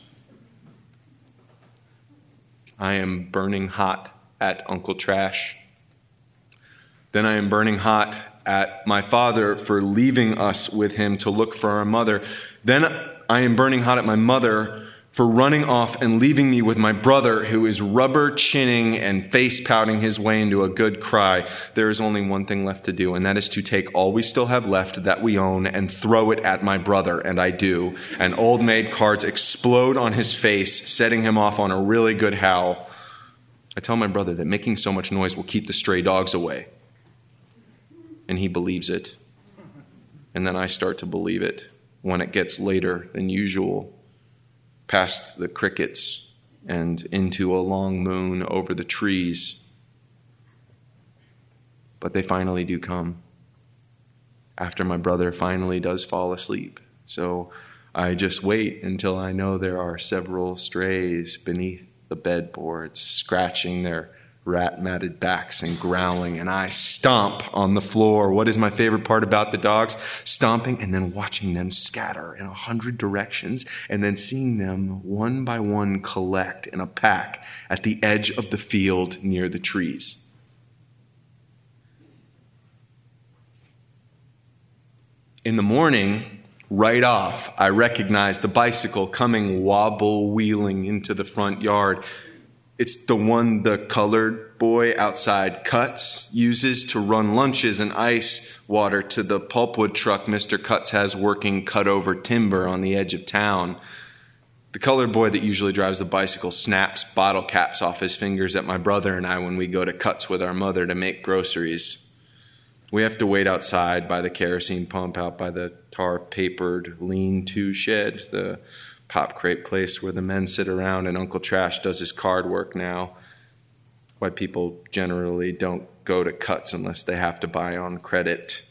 Speaker 5: I am burning hot at Uncle Trash. Then I am burning hot at my father for leaving us with him to look for our mother. Then I am burning hot at my mother for running off and leaving me with my brother, who is rubber chinning and face pouting his way into a good cry. There is only one thing left to do, and that is to take all we still have left that we own and throw it at my brother, and I do. And Old Maid cards explode on his face, setting him off on a really good howl. I tell my brother that making so much noise will keep the stray dogs away. And he believes it. And then I start to believe it when it gets later than usual, past the crickets and into a long moon over the trees. But they finally do come, after my brother finally does fall asleep. So I just wait until I know there are several strays beneath the bedboards, scratching their rat-matted backs and growling, and I stomp on the floor. What is my favorite part about the dogs? Stomping and then watching them scatter in a hundred directions, and then seeing them one by one collect in a pack at the edge of the field near the trees. In the morning, right off, I recognize the bicycle coming wobble-wheeling into the front yard. It's the one the colored boy outside Cuts uses to run lunches and ice water to the pulpwood truck Mister Cuts has working cut-over timber on the edge of town. The colored boy that usually drives the bicycle snaps bottle caps off his fingers at my brother and I when we go to Cuts with our mother to make groceries. We have to wait outside by the kerosene pump out by the tar-papered lean-to shed, the pop crate place where the men sit around and Uncle Trash does his card work now. Why people generally don't go to Cuts unless they have to buy on credit.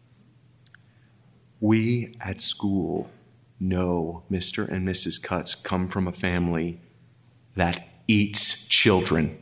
Speaker 5: We at school know Mister and Missus Cuts come from a family that eats children.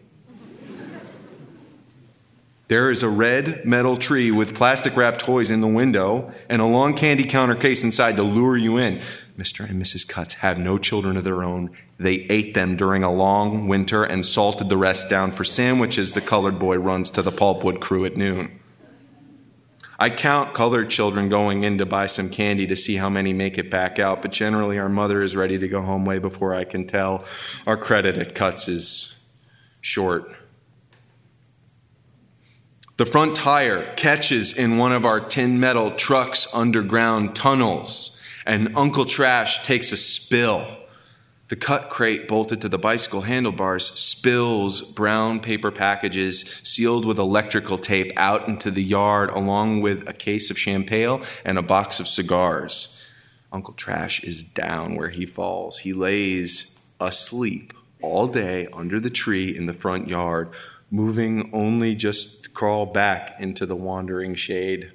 Speaker 5: There is a red metal tree with plastic-wrapped toys in the window and a long candy counter case inside to lure you in. Mister and Missus Cuts have no children of their own. They ate them during a long winter and salted the rest down for sandwiches the colored boy runs to the pulpwood crew at noon. I count colored children going in to buy some candy to see how many make it back out, but generally our mother is ready to go home way before I can tell. Our credit at Cuts is short. The front tire catches in one of our tin metal truck's underground tunnels, and Uncle Trash takes a spill. The cut crate bolted to the bicycle handlebars spills brown paper packages sealed with electrical tape out into the yard, along with a case of champagne and a box of cigars. Uncle Trash is down where he falls. He lays asleep all day under the tree in the front yard, moving only just to crawl back into the wandering shade.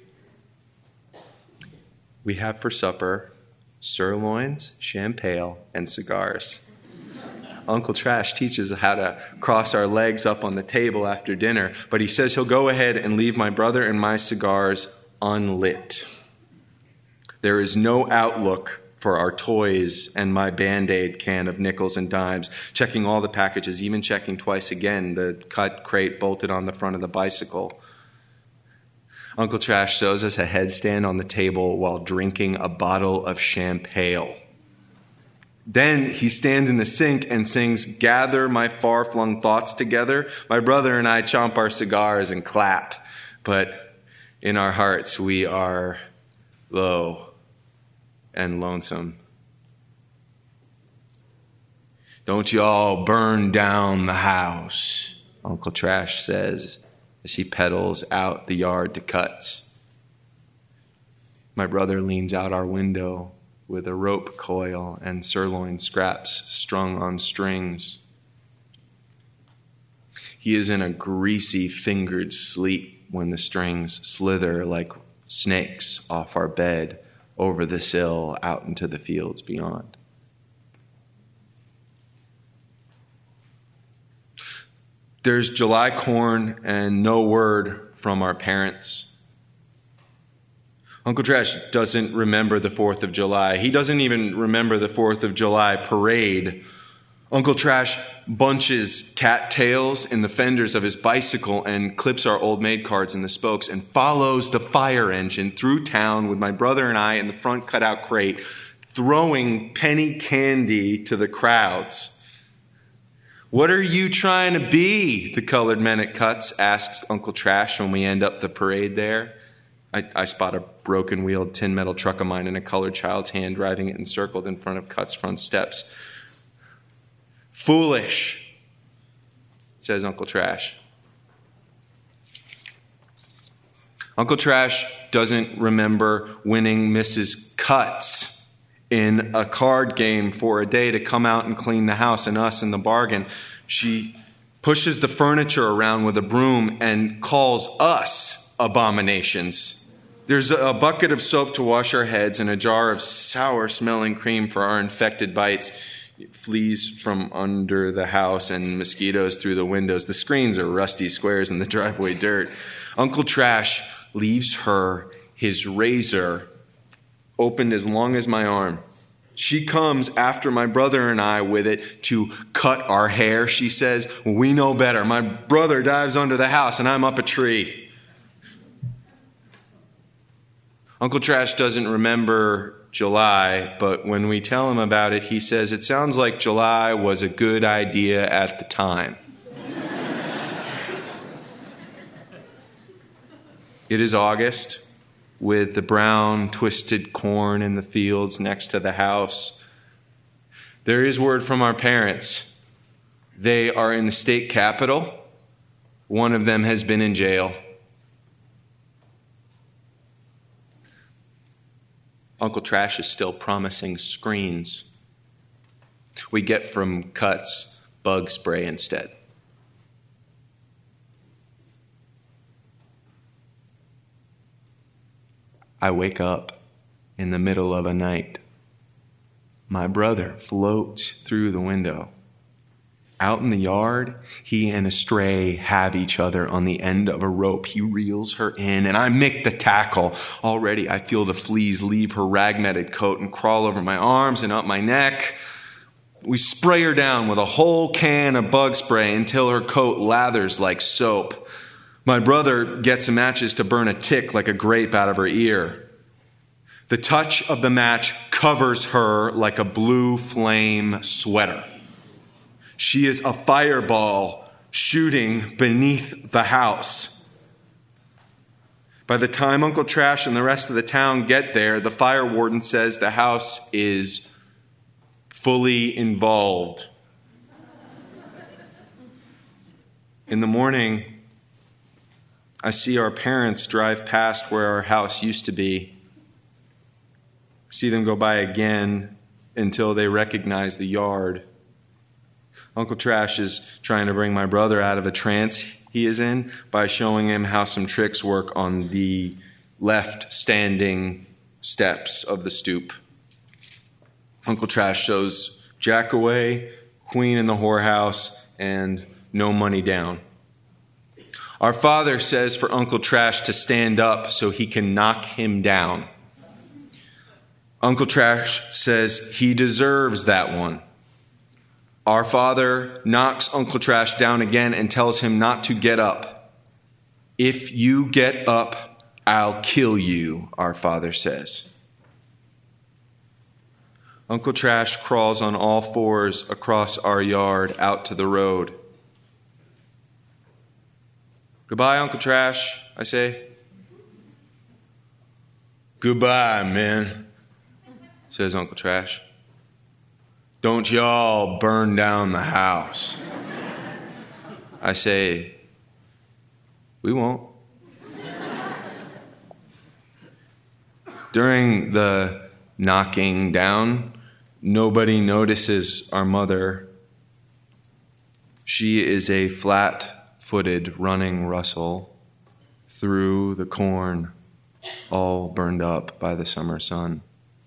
Speaker 5: We have for supper sirloins, champagne, and cigars. Uncle Trash teaches us how to cross our legs up on the table after dinner, but he says he'll go ahead and leave my brother and my cigars unlit. There is no outlook for our toys and my Band-Aid can of nickels and dimes, checking all the packages, even checking twice again the cut crate bolted on the front of the bicycle. Uncle Trash sews us a headstand on the table while drinking a bottle of champagne. Then he stands in the sink and sings, "Gather my far-flung thoughts together." My brother and I chomp our cigars and clap, but in our hearts we are low and lonesome. "Don't you all burn down the house," Uncle Trash says as he pedals out the yard to Cuts. My brother leans out our window with a rope coil and sirloin scraps strung on strings. He is in a greasy fingered sleep when the strings slither like snakes off our bed, over the sill, out into the fields beyond. There's July corn and no word from our parents. Uncle Trash doesn't remember the fourth of July. He doesn't even remember the fourth of July parade. Uncle Trash bunches cattails in the fenders of his bicycle and clips our old maid cards in the spokes and follows the fire engine through town with my brother and I in the front cutout crate, throwing penny candy to the crowds. "What are you trying to be?" the colored men at Cuts asks Uncle Trash when we end up the parade there. I, I spot a broken-wheeled tin metal truck of mine in a colored child's hand, driving it encircled in front of Cuts' front steps. "Foolish," says Uncle Trash. Uncle Trash doesn't remember winning Missus Cuts in a card game for a day to come out and clean the house, and us in the bargain. She pushes the furniture around with a broom and calls us abominations. There's a bucket of soap to wash our heads and a jar of sour-smelling cream for our infected bites. Fleas from under the house and mosquitoes through the windows. The screens are rusty squares in the driveway dirt. Uncle Trash leaves her his razor opened as long as my arm. She comes after my brother and I with it to cut our hair, she says. "We know better." My brother dives under the house and I'm up a tree. Uncle Trash doesn't remember July, but when we tell him about it, he says it sounds like July was a good idea at the time. It is August, with the brown, twisted corn in the fields next to the house. There is word from our parents. They are in the state capitol. One of them has been in jail. Uncle Trash is still promising screens. We get from Cuts bug spray instead. I wake up in the middle of a night. My brother floats through the window. Out in the yard, he and a stray have each other on the end of a rope. He reels her in, and I make the tackle. Already, I feel the fleas leave her rag-matted coat and crawl over my arms and up my neck. We spray her down with a whole can of bug spray until her coat lathers like soap. My brother gets some matches to burn a tick like a grape out of her ear. The touch of the match covers her like a blue flame sweater. She is a fireball shooting beneath the house. By the time Uncle Trash and the rest of the town get there, the fire warden says the house is fully involved. In the morning, I see our parents drive past where our house used to be. See them go by again until they recognize the yard. Uncle Trash is trying to bring my brother out of a trance he is in by showing him how some tricks work on the left standing steps of the stoop. Uncle Trash shows Jack away, Queen in the whorehouse, and no money down. Our father says for Uncle Trash to stand up so he can knock him down. Uncle Trash says he deserves that one. Our father knocks Uncle Trash down again and tells him not to get up. If you get up, I'll kill you, our father says. Uncle Trash crawls on all fours across our yard out to the road. Goodbye, Uncle Trash, I say. Goodbye, men, says Uncle Trash. Don't y'all burn down the house. I say, we won't. During the knocking down, nobody notices our mother. She is a flat-footed running Russell through the corn, all burned up by the summer sun.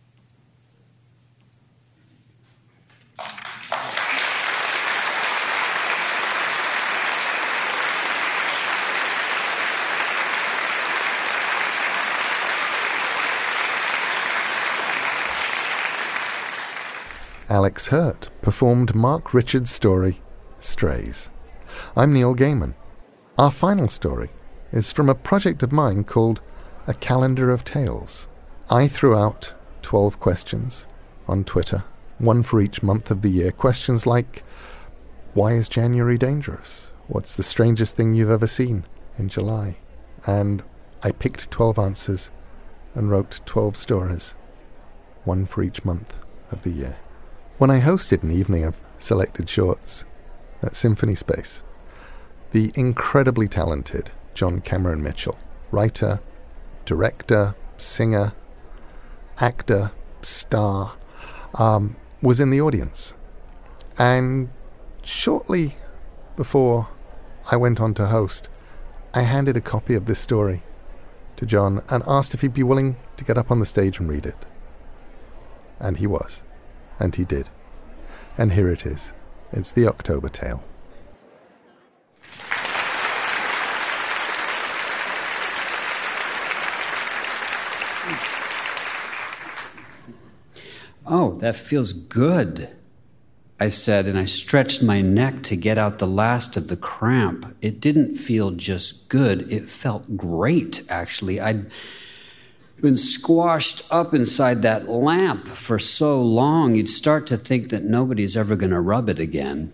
Speaker 1: Alex Hurt performed Mark Richards' story, Strays. I'm Neil Gaiman. Our final story is from a project of mine called A Calendar of Tales. I threw out twelve questions on Twitter, one for each month of the year. Questions like, why is January dangerous? What's the strangest thing you've ever seen in July? And I picked twelve answers and wrote twelve stories, one for each month of the year. When I hosted an evening of selected shorts at Symphony Space, the incredibly talented John Cameron Mitchell, writer, director, singer, actor, star, um, was in the audience. And shortly before I went on to host, I handed a copy of this story to John and asked if he'd be willing to get up on the stage and read it. And he was. And he did. And here it is. It's the October Tale.
Speaker 4: Oh, that feels good, I said, and I stretched my neck to get out the last of the cramp. It didn't feel just good. It felt great, actually. I'd been squashed up inside that lamp for so long, you'd start to think that nobody's ever going to rub it again.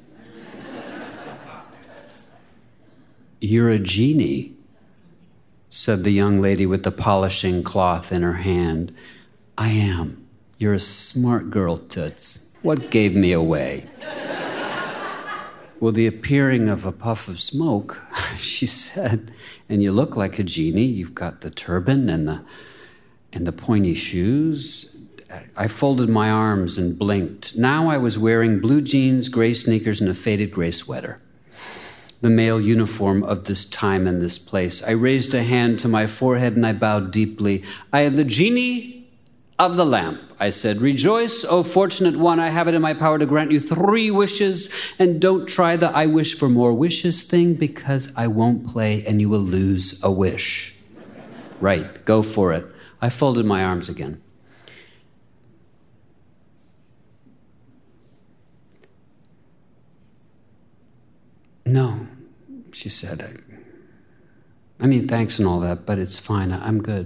Speaker 4: You're a genie, said the young lady with the polishing cloth in her hand. I am. You're a smart girl, Toots. What gave me away? Well, the appearing of a puff of smoke, she said, and you look like a genie. You've got the turban and the and the pointy shoes. I folded my arms and blinked. Now I was wearing blue jeans, gray sneakers, and a faded gray sweater. the male uniform of this time and this place. I raised a hand to my forehead and I bowed deeply. I am the genie of the lamp, I said. Rejoice, O fortunate one, I have it in my power to grant you three wishes, and don't try the I wish for more wishes thing, because I won't play and you will lose a wish. Right, go for it. I folded my arms again. No, she said. I, I mean, thanks and all that, but it's fine. I, I'm good.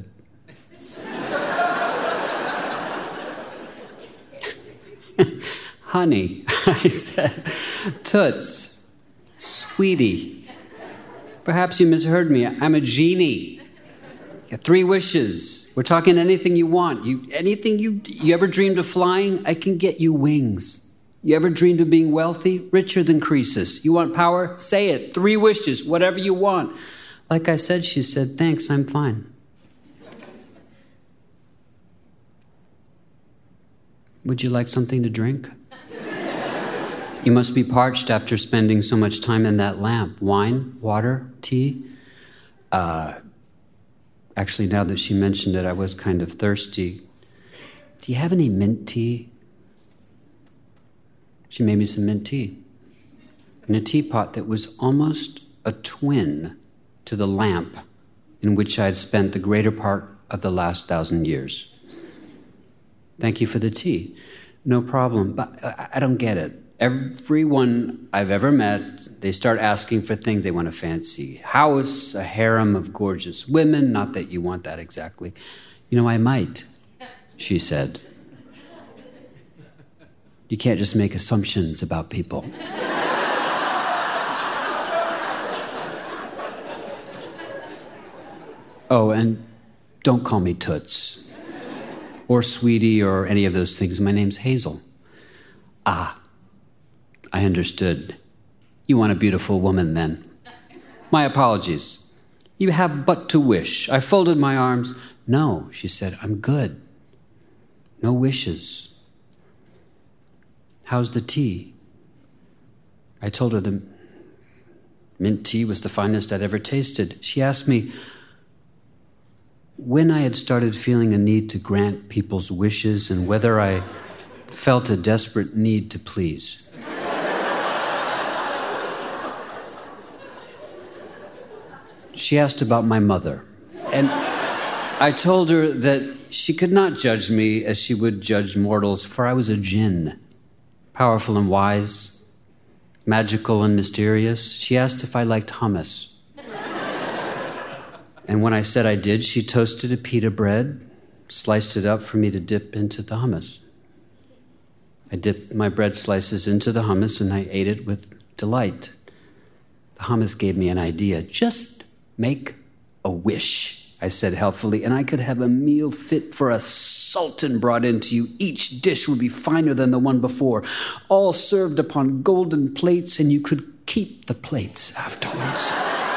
Speaker 4: Honey, I said. Toots, sweetie. Perhaps you misheard me. I'm a genie. You have three wishes. We're talking anything you want. You, anything you, you ever dreamed of flying? I can get you wings. You ever dreamed of being wealthy? Richer than Croesus. You want power? Say it. Three wishes, whatever you want. Like I said, she said, thanks, I'm fine. Would you like something to drink? You must be parched after spending so much time in that lamp. Wine, water, tea? Uh, actually, now that she mentioned it, I was kind of thirsty. Do you have any mint tea? She made me some mint tea in a teapot that was almost a twin to the lamp in which I had spent the greater part of the last thousand years. Thank you for the tea. No problem, but I don't get it. Everyone I've ever met, they start asking for things. They want a fancy house, a harem of gorgeous women. Not that you want that exactly. You know, I might, she said. You can't just make assumptions about people. Oh, and don't call me Toots. Or Sweetie or any of those things. My name's Hazel. Ah, I understood. You want a beautiful woman then. My apologies. You have but to wish. I folded my arms. No, she said, I'm good. No wishes. How's the tea? I told her the mint tea was the finest I'd ever tasted. She asked me when I had started feeling a need to grant people's wishes and whether I felt a desperate need to please. She asked about my mother, and I told her that she could not judge me as she would judge mortals, for I was a jinn, powerful and wise, magical and mysterious. She asked if I liked hummus. And when I said I did, she toasted a pita bread, sliced it up for me to dip into the hummus. I dipped my bread slices into the hummus and I ate it with delight. The hummus gave me an idea. Just make a wish, I said helpfully, and I could have a meal fit for a sultan brought into you. Each dish would be finer than the one before, all served upon golden plates, and you could keep the plates afterwards.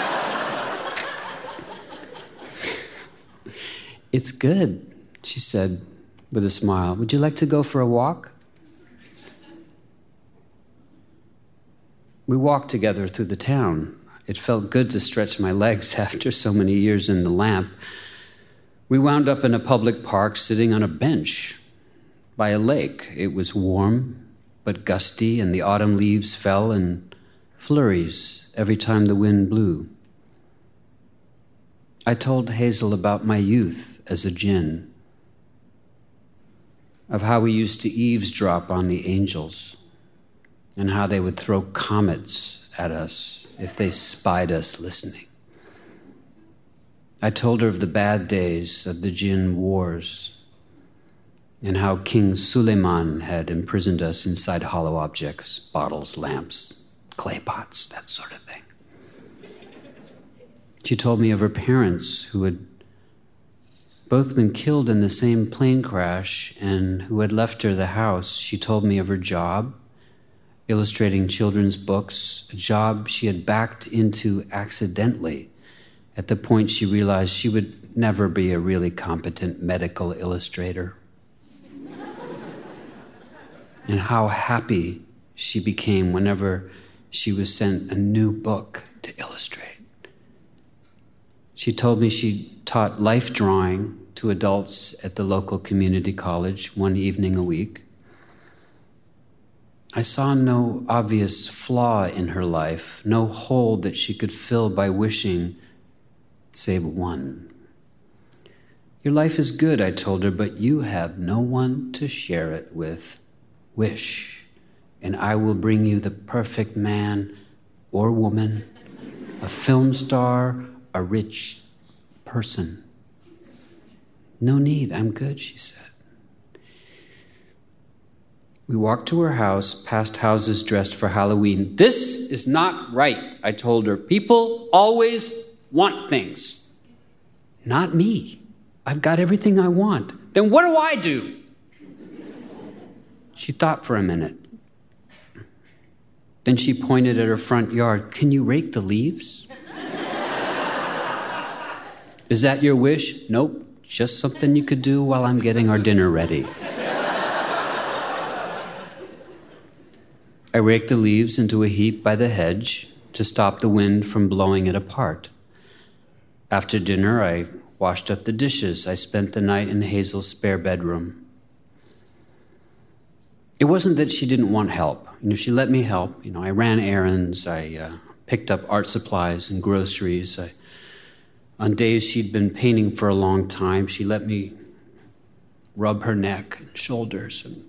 Speaker 4: It's good, she said with a smile. Would you like to go for a walk? We walked together through the town. It felt good to stretch my legs after so many years in the lamp. We wound up in a public park sitting on a bench by a lake. It was warm but gusty, and the autumn leaves fell in flurries every time the wind blew. I told Hazel about my youth as a jinn, of how we used to eavesdrop on the angels, and how they would throw comets at us if they spied us listening. I told her of the bad days of the jinn wars, and how King Suleiman had imprisoned us inside hollow objects, bottles, lamps, clay pots, that sort of thing. She told me of her parents who had both been killed in the same plane crash and who had left her the house. She told me of her job, illustrating children's books, a job she had backed into accidentally at the point she realized she would never be a really competent medical illustrator. And how happy she became whenever she was sent a new book to illustrate. She told me she taught life drawing to adults at the local community college one evening a week. I saw no obvious flaw in her life, no hole that she could fill by wishing, save one. Your life is good, I told her, but you have no one to share it with. Wish, and I will bring you the perfect man or woman, a film star, a rich person. No need, I'm good, she said. We walked to her house, past houses dressed for Halloween. This is not right, I told her. People always want things. Not me. I've got everything I want. Then what do I do? She thought for a minute. Then she pointed at her front yard. Can you rake the leaves? Is that your wish? Nope. Just something you could do while I'm getting our dinner ready. I raked the leaves into a heap by the hedge to stop the wind from blowing it apart. After dinner, I washed up the dishes. I spent the night in Hazel's spare bedroom. It wasn't that she didn't want help. You know, she let me help. You know, I ran errands. I uh, picked up art supplies and groceries. I, on days she'd been painting for a long time, she let me rub her neck and shoulders. And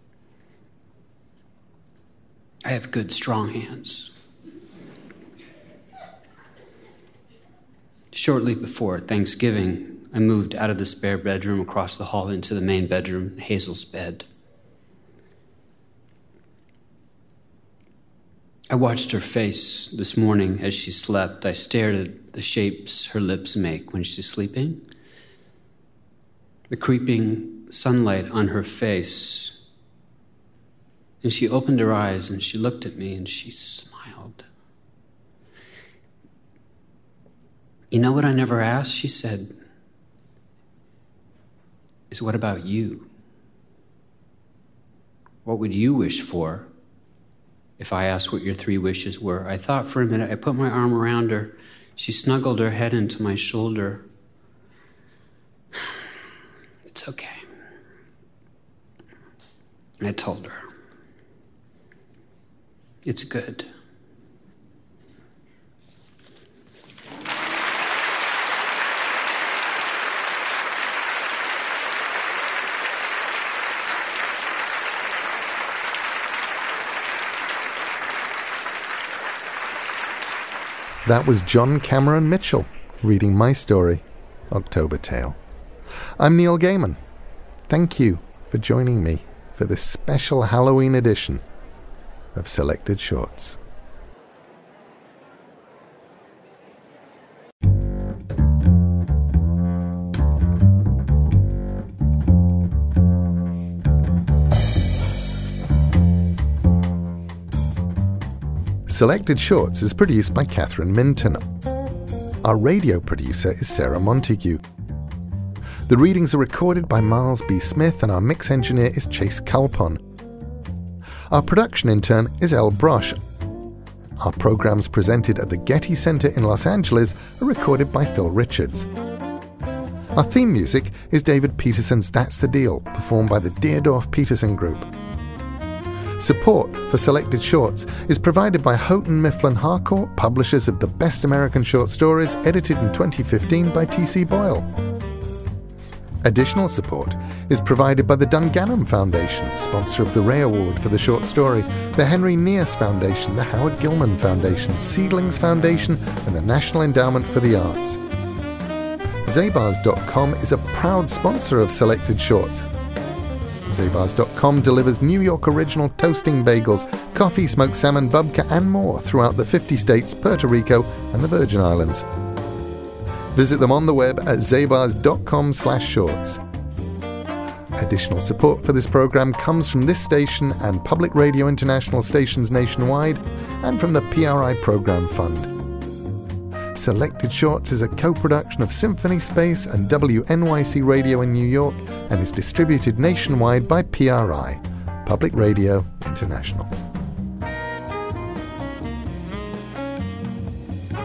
Speaker 4: I have good, strong hands. Shortly before Thanksgiving, I moved out of the spare bedroom across the hall into the main bedroom, Hazel's bed. I watched her face this morning as she slept. I stared at the shapes her lips make when she's sleeping. The creeping sunlight on her face. And she opened her eyes and she looked at me and she smiled. You know what I never asked? She said, is what about you? What would you wish for if I asked what your three wishes were? I thought for a minute. I put my arm around her. She snuggled her head into my shoulder. It's okay. I told her. It's good.
Speaker 1: That was John Cameron Mitchell reading my story, October Tale. I'm Neil Gaiman. Thank you for joining me for this special Halloween edition of Selected Shorts. Selected Shorts is produced by Catherine Minton. Our radio producer is Sarah Montague. The readings are recorded by Miles B. Smith and our mix engineer is Chase Calpon. Our production intern is Elle Brosh. Our programs presented at the Getty Center in Los Angeles are recorded by Phil Richards. Our theme music is David Peterson's That's the Deal, performed by the Deerdorf Peterson Group. Support for Selected Shorts is provided by Houghton Mifflin Harcourt, publishers of the Best American Short Stories, edited in twenty fifteen by T C Boyle. Additional support is provided by the Dungannon Foundation, sponsor of the Ray Award for the short story, the Henry Neas Foundation, the Howard Gilman Foundation, Seedlings Foundation, and the National Endowment for the Arts. Zabars dot com is a proud sponsor of Selected Shorts. Zabars dot com delivers New York original toasting bagels, coffee, smoked salmon, babka, and more throughout the fifty states, Puerto Rico, and the Virgin Islands. Visit them on the web at zabars dot com slash shorts. Additional support for this program comes from this station and Public Radio International stations nationwide, and from the P R I Program Fund. Selected Shorts is a co-production of Symphony Space and W N Y C Radio in New York and is distributed nationwide by P R I, Public Radio International.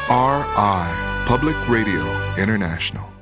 Speaker 6: R I, Public Radio International.